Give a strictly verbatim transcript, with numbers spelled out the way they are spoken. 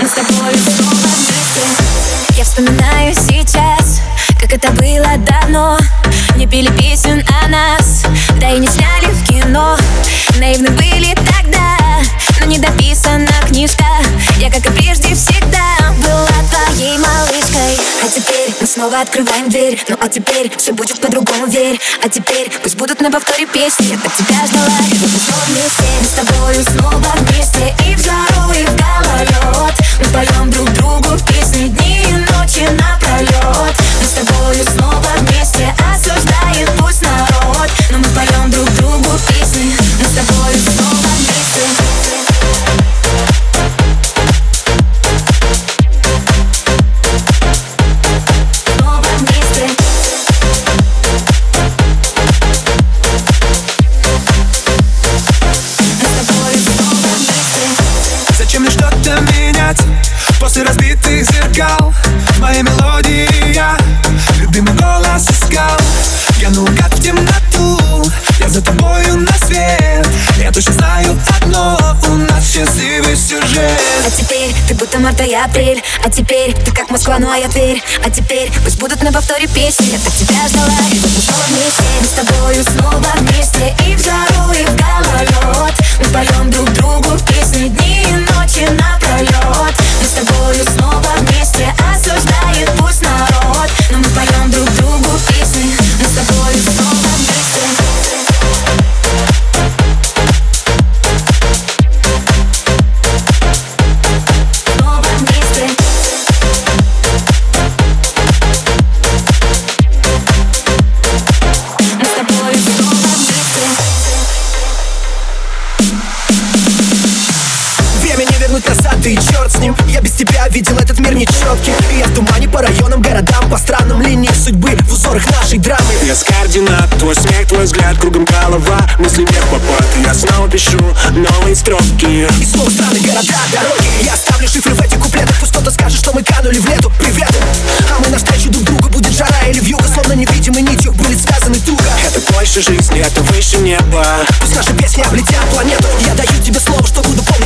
с тобой снова вместе. Я вспоминаю сейчас, как это было давно. Не пели песен о нас, да и не сняли в кино. Наивны были тогда, но не дописана книжка. Я, как и прежде, всегда была твоей малышкой. А теперь мы снова открываем дверь. Ну а теперь все будет по-другому, верь. А теперь пусть будут на повторе песни. Я так тебя ждала, и мы снова вместе. Мы с тобою снова вместе. И в жару, и в гололед мы поем друг другу песни дни и ночи напролет. Мы с тобою снова вместе. Осуждает пусть народ, но мы поем друг другу песни. Мы с тобою снова вместе. Зачем мне что-то менять после разбитых зеркал? Моя мелодия, я любимый голос искал. Я наугад в темноту, я за тобою на свет. Я точно знаю одно, у нас счастливый сюжет. А теперь ты будто март и апрель. А теперь ты как Москва, ну а я Тверь. А теперь пусть будут на повторе песни. Я так тебя ждала, и вот мы снова вместе. Мы с тобою снова вместе. И в жару, и в гололед мы поем друг другу песни дни и ночи напролет. Мы с тобою снова вместе. Осуждает пусть народ, но мы поем друг другу песни. Мы с тобою снова вместе. Ты черт с ним, я без тебя видел этот мир нечеткий. И я в тумане по районам, городам, по странам линии судьбы, в узорах нашей драмы. Я с координат, твой смех, твой взгляд, кругом голова, мысли не в попад. Я снова пишу новые строки. И снова страны, города, дороги. Я ставлю шифры в этих куплетах. Пусть кто-то скажет, что мы канули в лету. Привет! А мы навстречу друг другу, будет жара или вьюга. Словно невидимой нитью были связаны туго. Это больше жизни, это выше неба. Пусть наши песни облетят планету. Я даю тебе слово, что буду помнить